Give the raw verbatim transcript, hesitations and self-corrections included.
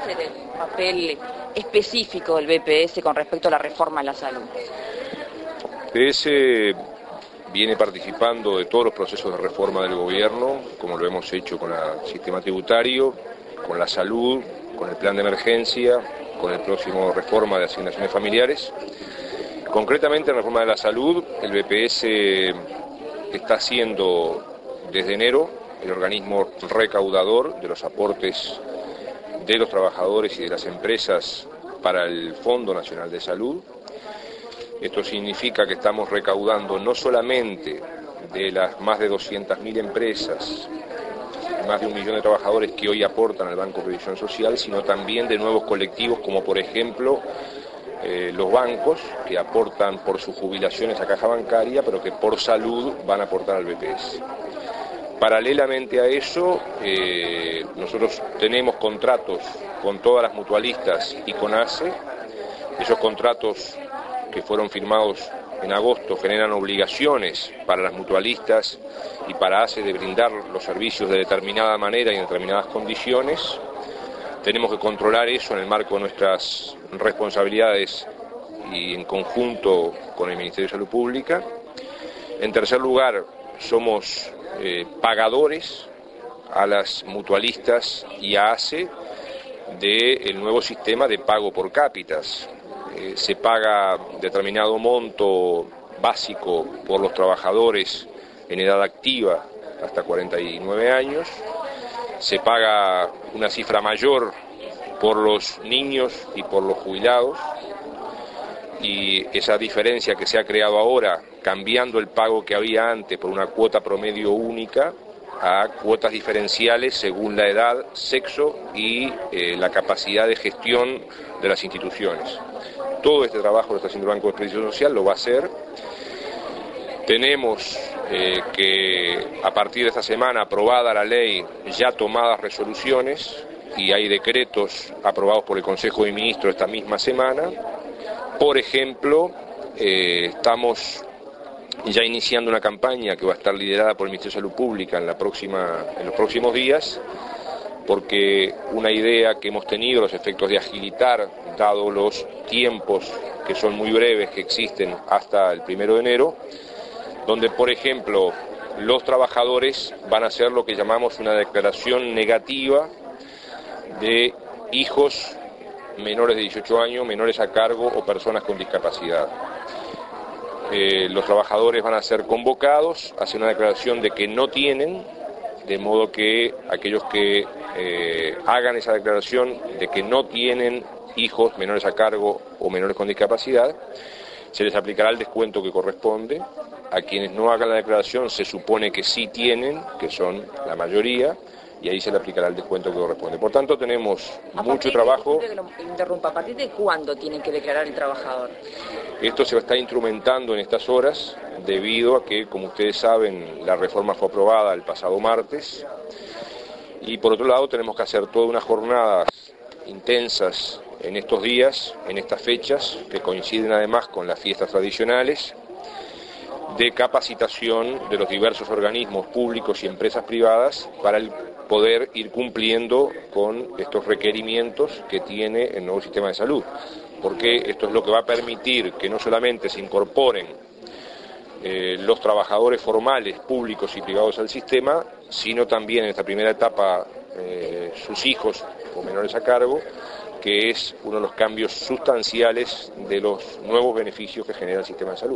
ser el papel específico del B P S con respecto a la reforma de la salud? El B P S viene participando de todos los procesos de reforma del gobierno, como lo hemos hecho con el sistema tributario, con la salud, con el plan de emergencia, con el próximo reforma de asignaciones familiares. Concretamente en la reforma de la salud, el B P S está siendo desde enero el organismo recaudador de los aportes de los trabajadores y de las empresas para el Fondo Nacional de Salud. Esto significa que estamos recaudando no solamente de las más de doscientas mil empresas, más de un millón de trabajadores que hoy aportan al Banco de Previsión Social, sino también de nuevos colectivos como por ejemplo eh, los bancos que aportan por sus jubilaciones a caja bancaria, pero que por salud van a aportar al B P S. Paralelamente a eso, eh, nosotros tenemos contratos con todas las mutualistas y con A C E. Esos contratos que fueron firmados en agosto generan obligaciones para las mutualistas y para A C E de brindar los servicios de determinada manera y en determinadas condiciones. Tenemos que controlar eso en el marco de nuestras responsabilidades y en conjunto con el Ministerio de Salud Pública. En tercer lugar, somos eh, pagadores a las mutualistas y a A C E del nuevo sistema de pago por cápitas. Eh, se paga determinado monto básico por los trabajadores en edad activa hasta cuarenta y nueve años, se paga una cifra mayor por los niños y por los jubilados, y esa diferencia que se ha creado ahora, cambiando el pago que había antes por una cuota promedio única a cuotas diferenciales según la edad, sexo y eh, la capacidad de gestión de las instituciones. Todo este trabajo lo está haciendo el Banco de Previsión Social, lo va a hacer. Tenemos eh, que a partir de esta semana aprobada la ley, ya tomadas resoluciones y hay decretos aprobados por el Consejo de Ministros esta misma semana. Por ejemplo, eh, estamos ya iniciando una campaña que va a estar liderada por el Ministerio de Salud Pública en, la próxima, en los próximos días, porque una idea que hemos tenido, los efectos de agilitar, dado los tiempos que son muy breves que existen hasta el primero de enero, donde por ejemplo los trabajadores van a hacer lo que llamamos una declaración negativa de hijos menores de dieciocho años, menores a cargo o personas con discapacidad. Eh, los trabajadores van a ser convocados a hacer una declaración de que no tienen, de modo que aquellos que eh, hagan esa declaración de que no tienen hijos menores a cargo o menores con discapacidad, se les aplicará el descuento que corresponde. A quienes no hagan la declaración se supone que sí tienen, que son la mayoría, y ahí se le aplicará el descuento que corresponde. Por tanto, tenemos mucho trabajo. De, que lo interrumpa, ¿a partir de cuándo tiene que declarar el trabajador? Esto se está instrumentando en estas horas, debido a que, como ustedes saben, la reforma fue aprobada el pasado martes, y por otro lado tenemos que hacer toda una jornada intensas en estos días, en estas fechas, que coinciden además con las fiestas tradicionales, de capacitación de los diversos organismos públicos y empresas privadas para el poder ir cumpliendo con estos requerimientos que tiene el nuevo sistema de salud, porque esto es lo que va a permitir que no solamente se incorporen eh, los trabajadores formales, públicos y privados al sistema, sino también en esta primera etapa eh, sus hijos o menores a cargo, que es uno de los cambios sustanciales de los nuevos beneficios que genera el sistema de salud.